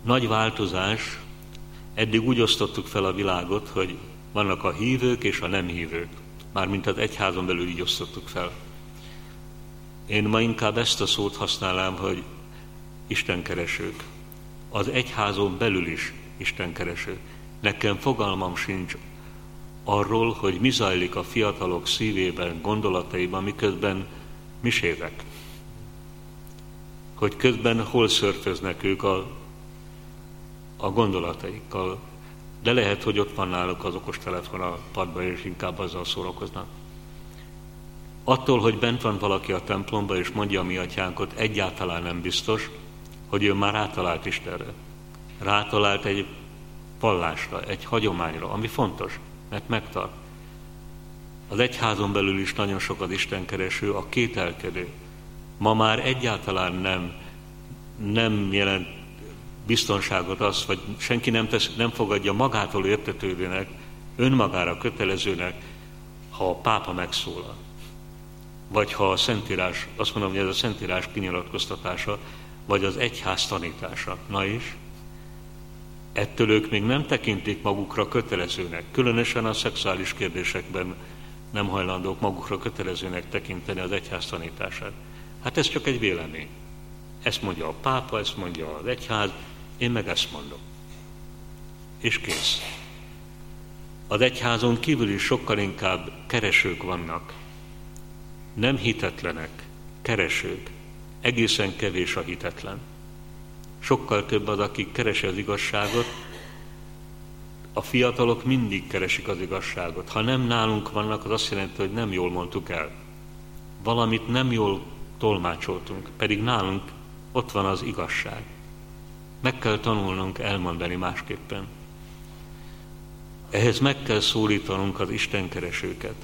nagy változás, eddig úgy osztottuk fel a világot, hogy vannak a hívők és a nem hívők. Mármint az egyházon belül így osztottuk fel. Én ma inkább ezt a szót használám, hogy istenkeresők. Az egyházon belül is istenkereső. Nekem fogalmam sincs arról, hogy mi zajlik a fiatalok szívében, gondolataiban, miközben misélek. Hogy közben hol szörföznek ők a gondolataikkal. De lehet, hogy ott van náluk az okostelefon a padban, és inkább azzal szórakoznak. Attól, hogy bent van valaki a templomba, és mondja a mi atyánkot, egyáltalán nem biztos, hogy ő már rátalált Istenre. Rátalált egy vallásra, egy hagyományra, ami fontos, mert megtart. Az egyházon belül is nagyon sok az istenkereső, a kételkedő. Ma már egyáltalán nem jelent biztonságot az, vagy senki nem fogadja magától értetődőnek, önmagára kötelezőnek, ha a pápa megszólal. Vagy ha a Szentírás, azt mondom, hogy ez a Szentírás kinyilatkoztatása, vagy az egyház tanítása. Na is, ettől ők még nem tekintik magukra kötelezőnek. Különösen a szexuális kérdésekben nem hajlandók magukra kötelezőnek tekinteni az egyház tanítását. Hát ez csak egy vélemény. Ezt mondja a pápa, ezt mondja az egyház, én meg ezt mondom. És kész. Az egyházon kívül is sokkal inkább keresők vannak. Nem hitetlenek, keresők. Egészen kevés a hitetlen. Sokkal több az, aki keresi az igazságot. A fiatalok mindig keresik az igazságot. Ha nem nálunk vannak, az azt jelenti, hogy nem jól mondtuk el. Valamit nem jól tolmácsoltunk, pedig nálunk ott van az igazság. Meg kell tanulnunk elmondani másképpen. Ehhez meg kell szólítanunk az istenkeresőket.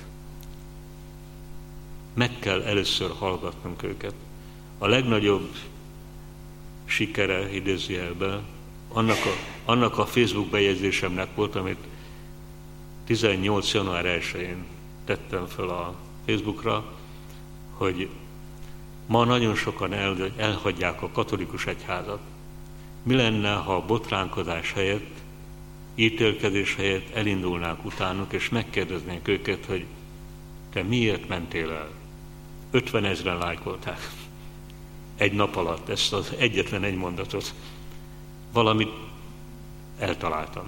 Meg kell először hallgatnunk őket. A legnagyobb sikere, idézőjelben, annak a Facebook bejegyzésemnek volt, amit 18. január 1-én tettem fel a Facebookra, hogy ma nagyon sokan elhagyják a katolikus egyházat. Mi lenne, ha a botránkozás helyett, ítélkezés helyett elindulnánk utánuk, és megkérdeznénk őket, hogy te miért mentél el? 50 000 lájkolták egy nap alatt ezt az egyetlen egy mondatot. Valamit eltaláltam.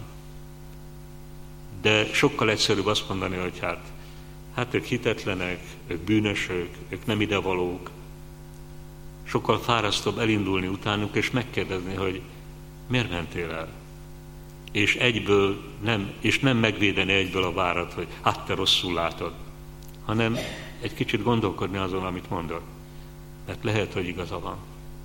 De sokkal egyszerűbb azt mondani, hogy hát ők hitetlenek, ők bűnösök, ők nem idevalók. Sokkal fárasztóbb elindulni utánuk, és megkérdezni, hogy miért mentél el? És nem megvédeni egyből a várat, hogy hát te rosszul látod, hanem egy kicsit gondolkodni azon, amit mondod. Mert lehet, hogy igaza van.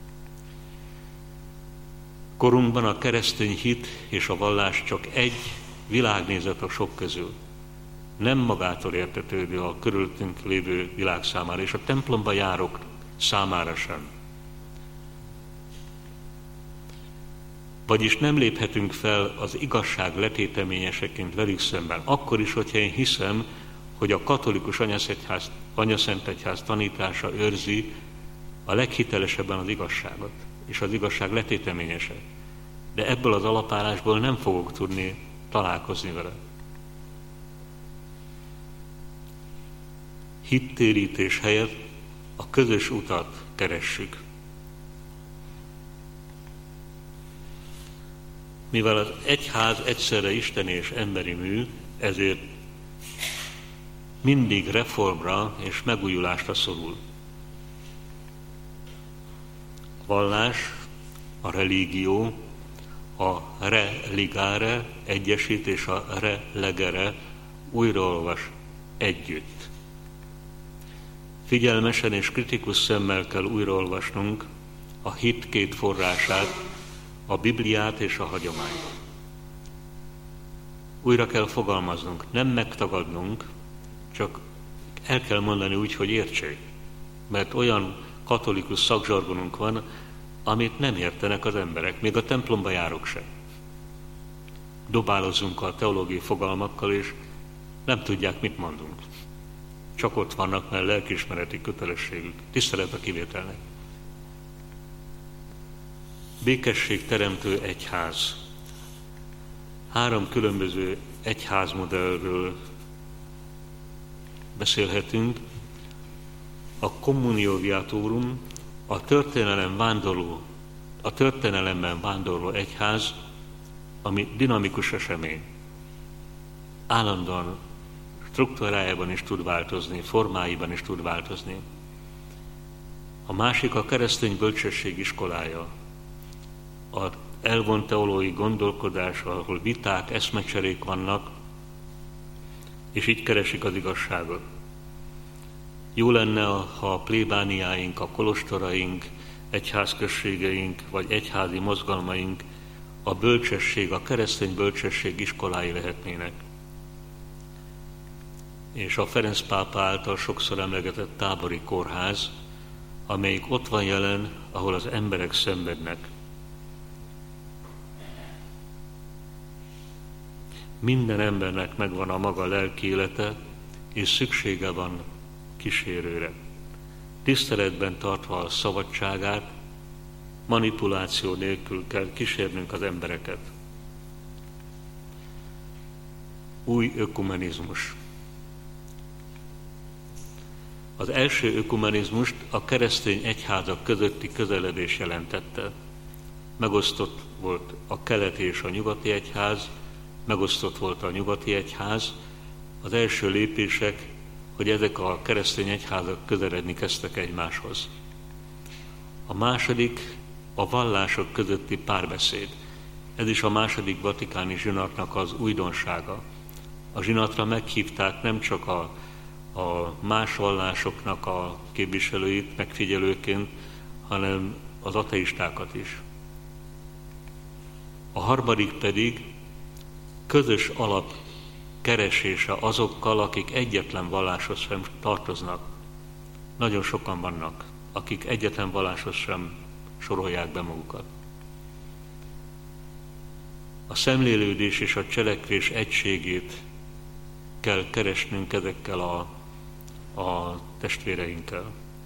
Korunkban a keresztény hit és a vallás csak egy világnézet a sok közül. Nem magától értetődő a körülöttünk lévő világ számára, és a templomba járok számára sem. Vagyis nem léphetünk fel az igazság letéteményeseként velük szemben. Akkor is, hogyha én hiszem, hogy a katolikus anyaszentegyház tanítása őrzi a leghitelesebben az igazságot, és az igazság letéteményese. De ebből az alapállásból nem fogok tudni találkozni vele. Hittérítés helyett a közös utat keressük. Mivel az egyház egyszerre isteni és emberi mű, ezért mindig reformra és megújulásra szorul. A vallás, a religió, a religare egyesít, és a relegere újraolvas együtt. Figyelmesen és kritikus szemmel kell újraolvasnunk a hit két forrását, a Bibliát és a hagyományt. Újra kell fogalmaznunk, nem megtagadnunk, csak el kell mondani úgy, hogy értsék. Mert olyan katolikus szakzsargonunk van, amit nem értenek az emberek, még a templomba járok se. Dobálozunk a teológiai fogalmakkal, és nem tudják, mit mondunk. Csak ott vannak, mert lelkiismereti kötelességük. Tisztelet a kivételnek. békességteremtő egyház. 3 különböző egyházmodellről beszélhetünk. A communio viatorum, a történelemben vándorló egyház, ami dinamikus esemény. Állandóan struktúrájában is tud változni, formáiban is tud változni. A másik a keresztény bölcsesség iskolája, a elvont teológiai gondolkodás, ahol viták, eszmecserék vannak, és így keresik az igazságot. Jó lenne, ha a plébániáink, a kolostoraink, egyházközségeink, vagy egyházi mozgalmaink a bölcsesség, a keresztény bölcsesség iskolái lehetnének. És a Ferenc pápa által sokszor emlegetett tábori kórház, amelyik ott van jelen, ahol az emberek szenvednek. Minden embernek megvan a maga lelki élete, és szüksége van kísérőre. Tiszteletben tartva a szabadságát, manipuláció nélkül kell kísérnünk az embereket. Új ökumenizmus. Az első ökumenizmust a keresztény egyházak közötti közeledés jelentette. Megosztott volt a keleti és a nyugati egyház, megosztott volt a nyugati egyház. Az első lépések, hogy ezek a keresztény egyházak közeledni kezdtek egymáshoz. A második a vallások közötti párbeszéd. Ez is a második vatikáni zsinatnak az újdonsága. A zsinatra meghívták nem csak a más vallásoknak a képviselőit megfigyelőként, hanem az ateistákat is. A harmadik pedig közös alap keresése azokkal, akik egyetlen valláshoz sem tartoznak. Nagyon sokan vannak, akik egyetlen valláshoz sem sorolják be magukat. A szemlélődés és a cselekvés egységét kell keresnünk ezekkel a testvéreinkkel.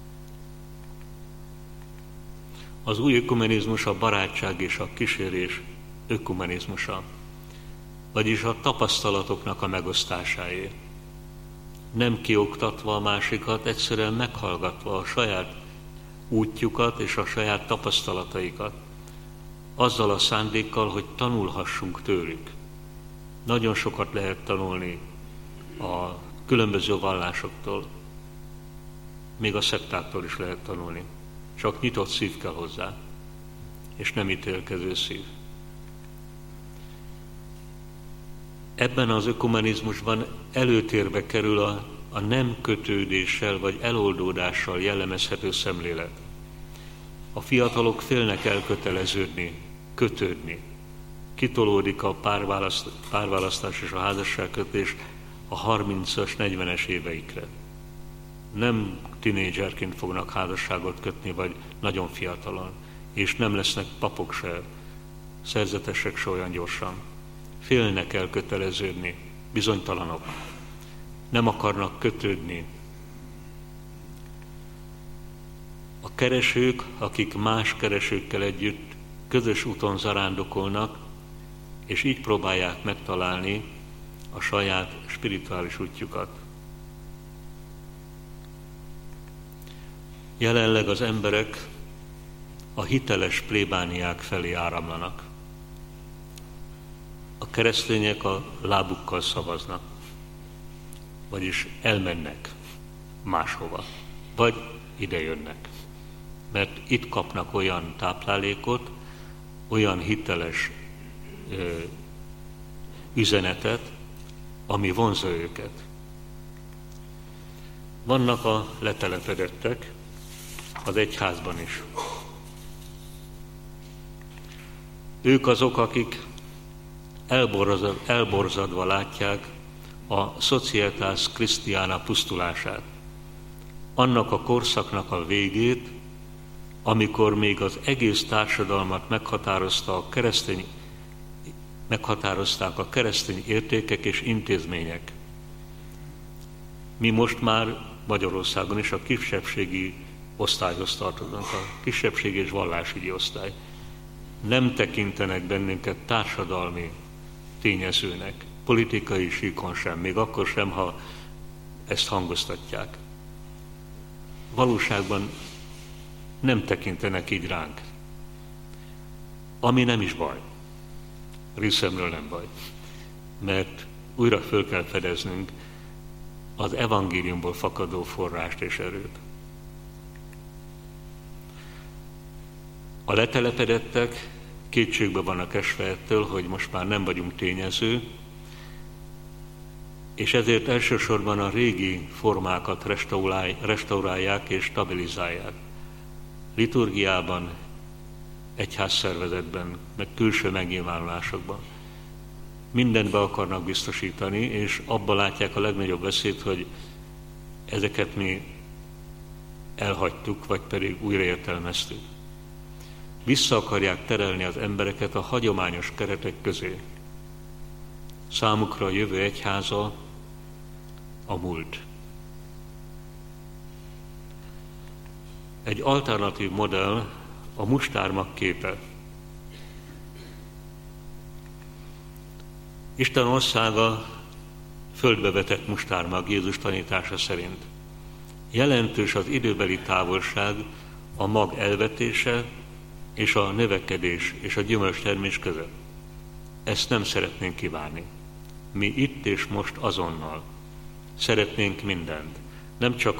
Az új ökumenizmus a barátság és a kísérés ökumenizmusa, vagyis a tapasztalatoknak a megosztásáé. Nem kioktatva a másikat, egyszerűen meghallgatva a saját útjukat és a saját tapasztalataikat, azzal a szándékkal, hogy tanulhassunk tőlük. Nagyon sokat lehet tanulni a különböző vallásoktól, még a szektáktól is lehet tanulni. Csak nyitott szív kell hozzá, és nem ítélkező szív. Ebben az ökumenizmusban előtérbe kerül a nem kötődéssel vagy eloldódással jellemezhető szemlélet. A fiatalok félnek elköteleződni, kötődni. Kitolódik a párválasztás és a házasságkötés a 30-as, 40-es éveikre. Nem tinédzserként fognak házasságot kötni, vagy nagyon fiatalon, és nem lesznek papok se, szerzetesek se olyan gyorsan. Félnek elköteleződni, bizonytalanok. Nem akarnak kötődni. A keresők, akik más keresőkkel együtt közös úton zarándokolnak, és így próbálják megtalálni a saját spirituális útjukat. Jelenleg az emberek a hiteles plébániák felé áramlanak. A keresztények a lábukkal szavaznak, vagyis elmennek máshova, vagy idejönnek. Mert itt kapnak olyan táplálékot, olyan hiteles üzenetet, ami vonzza őket. Vannak a letelepedettek az egyházban is. Ők azok, akik elborzadva látják a Societas Christiana pusztulását. Annak a korszaknak a végét, amikor még az egész társadalmat meghatározták a keresztény értékek és intézmények. Mi most már Magyarországon is a kisebbségi osztályhoz tartozunk, a kisebbségi és vallásügyi osztály. nem tekintenek bennünket társadalmi tényezőnek, politikai síkon sem, még akkor sem, ha ezt hangoztatják. Valóságban nem tekintenek így ránk. Ami nem is baj. Részemről nem baj. Mert újra föl kell fedeznünk az evangéliumból fakadó forrást és erőt. A letelepedettek kétségbe vannak esve ettől, hogy most már nem vagyunk tényező, és ezért elsősorban a régi formákat restaurálják és stabilizálják. Liturgiában, egyházszervezetben, meg külső megnyilvánulásokban. Mindent be akarnak biztosítani, és abban látják a legnagyobb veszélyt, hogy ezeket mi elhagytuk, vagy pedig újraértelmeztük. Vissza akarják terelni az embereket a hagyományos keretek közé. Számukra a jövő egyháza a múlt. Egy alternatív modell a mustármag képe. Isten országa földbe vetett mustármag Jézus tanítása szerint. Jelentős az időbeli távolság a mag elvetése és a növekedés és a gyümölcstermés között. Ezt nem szeretnénk kívánni. Mi itt és most azonnal szeretnénk mindent. Nem csak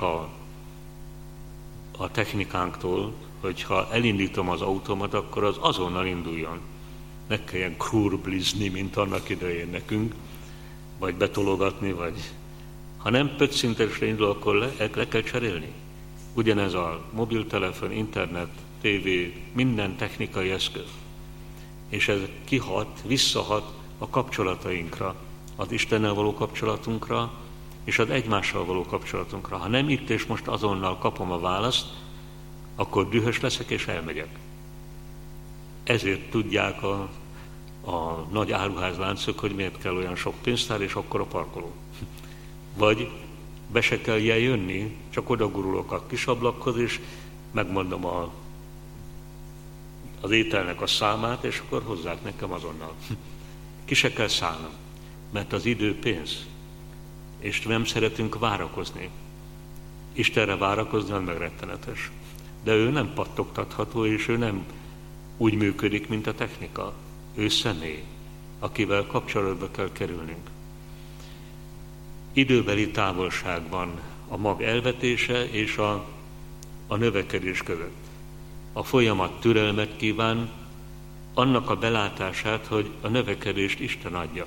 a technikánktól, hogyha elindítom az autómat, akkor az azonnal induljon. Ne kelljen krurblizni, mint annak idején nekünk, vagy betologatni, vagy... Ha nem pöccintesre indul, akkor le kell cserélni. Ugyanez a mobiltelefon, internet, tévé, minden technikai eszköz. És ez visszahat a kapcsolatainkra, az Istennel való kapcsolatunkra, és az egymással való kapcsolatunkra. Ha nem itt és most azonnal kapom a választ, akkor dühös leszek és elmegyek. Ezért tudják a nagy áruházláncok, hogy miért kell olyan sok pénztár és akkor a parkoló. Vagy be se kell jönni, csak odagurulok a kis ablakhoz, és megmondom az ételnek a számát, és akkor hozzák nekem azonnal. Ki se kell szállnom, mert az idő pénz, és nem szeretünk várakozni. Istenre várakozni meg rettenetes. De ő nem pattogtatható, és ő nem úgy működik, mint a technika. Ő személy, akivel kapcsolatba kell kerülnünk. Időbeli távolságban a mag elvetése és a növekedés között. A folyamat türelmet kíván, annak a belátását, hogy a növekedést Isten adja.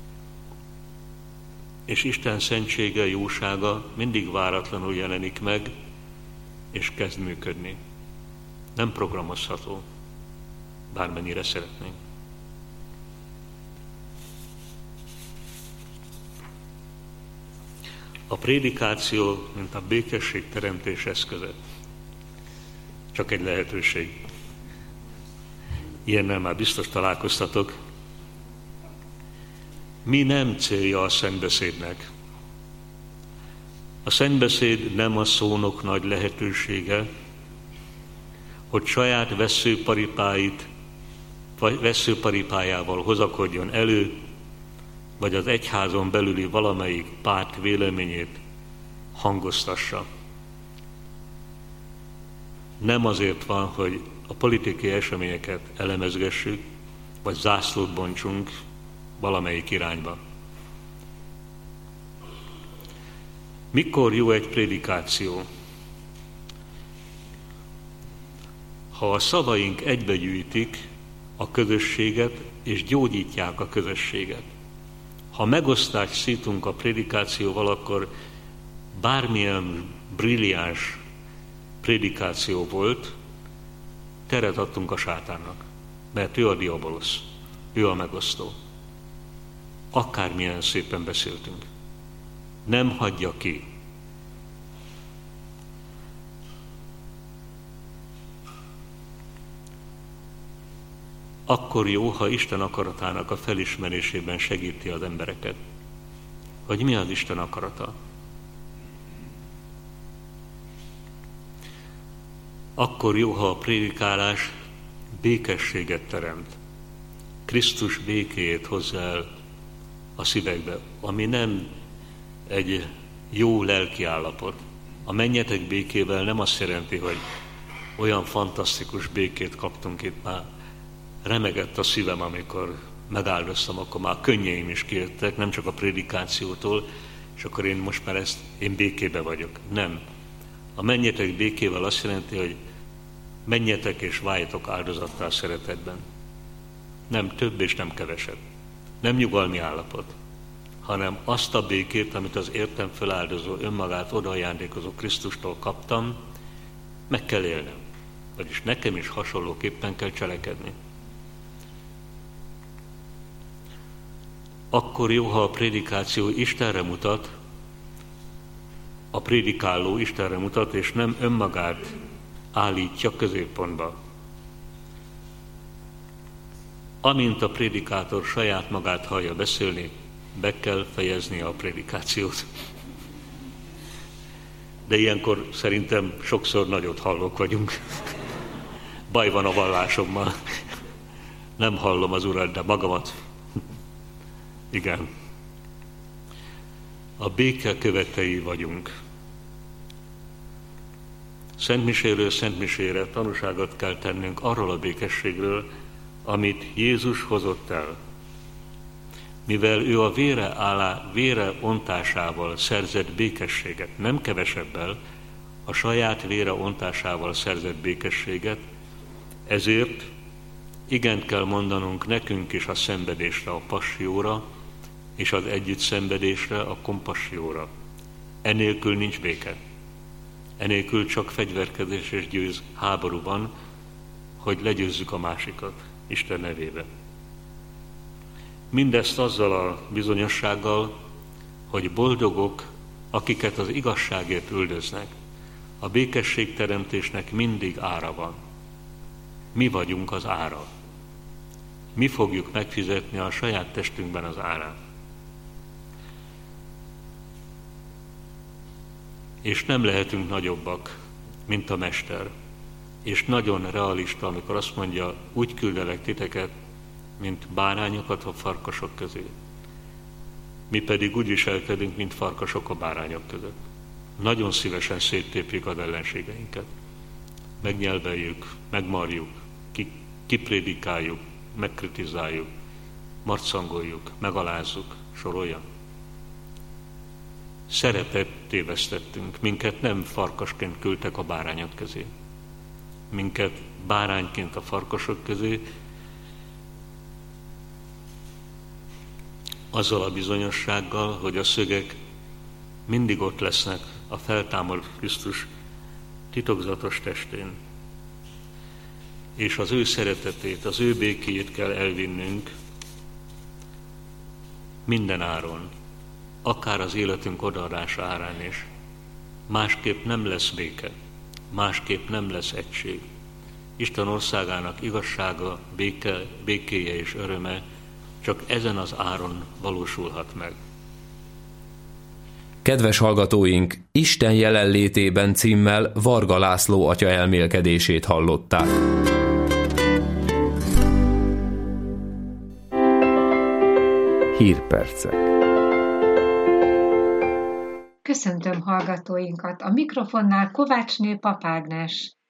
És Isten szentsége, jósága mindig váratlanul jelenik meg, és kezd működni. Nem programozható, bármennyire szeretnénk. A prédikáció, mint a békességteremtés eszköze. Csak egy lehetőség. Ilyennel már biztos találkoztatok. Mi nem célja a szentbeszédnek? A szentbeszéd nem a szónok nagy lehetősége, hogy saját vesszőparipájával hozakodjon elő, vagy az egyházon belüli valamelyik párt véleményét hangoztassa. Nem azért van, hogy a politikai eseményeket elemezgessük, vagy zászlót bontsunk valamelyik irányba. Mikor jó egy prédikáció? Ha a szavaink egybegyűjtik a közösséget, és gyógyítják a közösséget. Ha megosztást szítunk a prédikációval, akkor bármilyen brilliáns prédikáció volt, teret adtunk a sátánnak, mert ő a diabolosz, ő a megosztó. Akármilyen szépen beszéltünk. Nem hagyja ki. Akkor jó, ha Isten akaratának a felismerésében segíti az embereket. Hogy mi az Isten akarata? Akkor jó, ha a prédikálás békességet teremt. Krisztus békéjét hozza el a szívekbe, ami nem egy jó lelki állapot. A menjetek békével nem azt jelenti, hogy olyan fantasztikus békét kaptunk itt, már remegett a szívem, amikor megáldoztam, akkor már könnyeim is kijöttek, nem csak a prédikációtól, és akkor én békébe vagyok. Nem. A menjetek békével azt jelenti, hogy menjetek és váljatok áldozattá a szeretetben. Nem több és nem kevesebb. Nem nyugalmi állapot, hanem azt a békét, amit az értem feláldozó, önmagát odaajándékozó Krisztustól kaptam, meg kell élnem. Vagyis nekem is hasonlóképpen kell cselekedni. Akkor jó, ha a prédikáció Istenre mutat, a prédikáló Istenre mutat, és nem önmagát állítja középpontba. Amint a prédikátor saját magát hallja beszélni, be kell fejeznie a prédikációt. De ilyenkor szerintem sokszor nagyot hallók vagyunk. Baj van a vallásommal. Nem hallom az Urat, de magamat. Igen. A béke követei vagyunk. Szentmiséről szentmisére tanúságot kell tennünk arról a békességről, amit Jézus hozott el. Mivel ő a vére ontásával szerzett békességet, nem kevesebbel, a saját vére ontásával szerzett békességet, ezért igent kell mondanunk nekünk is a szenvedésre, a passióra, és az együtt szenvedésre, a kompassióra. Enélkül nincs béke. Enélkül csak fegyverkezés és győz háborúban, hogy legyőzzük a másikat Isten nevébe. Mindezt azzal a bizonyossággal, hogy boldogok, akiket az igazságért üldöznek. A békességteremtésnek mindig ára van. Mi vagyunk az ára. Mi fogjuk megfizetni a saját testünkben az árát. És nem lehetünk nagyobbak, mint a Mester. És nagyon realista, amikor azt mondja, úgy küldelek titeket, mint bárányokat a farkasok közé. Mi pedig úgy viselkedünk, mint farkasok a bárányok között. Nagyon szívesen széttépjük az ellenségeinket. Megnyelveljük, megmarjuk, kiprédikáljuk, megkritizáljuk, marcangoljuk, megalázzuk, soroljam. Szerepet tévesztettünk, minket nem farkasként küldtek a bárányok közé. Minket bárányként a farkasok közé, azzal a bizonyossággal, hogy a szögek mindig ott lesznek a feltámadt Krisztus titokzatos testén. És az ő szeretetét, az ő békéjét kell elvinnünk minden áron, akár az életünk odaadása árán is. Másképp nem lesz béke, másképp nem lesz egység. Isten országának igazsága, békéje és öröme csak ezen az áron valósulhat meg. Kedves hallgatóink, Isten jelenlétében címmel Varga László atya elmélkedését hallották. Hírpercek. Köszöntöm hallgatóinkat! A mikrofonnál Kovácsné Pap Ágnes.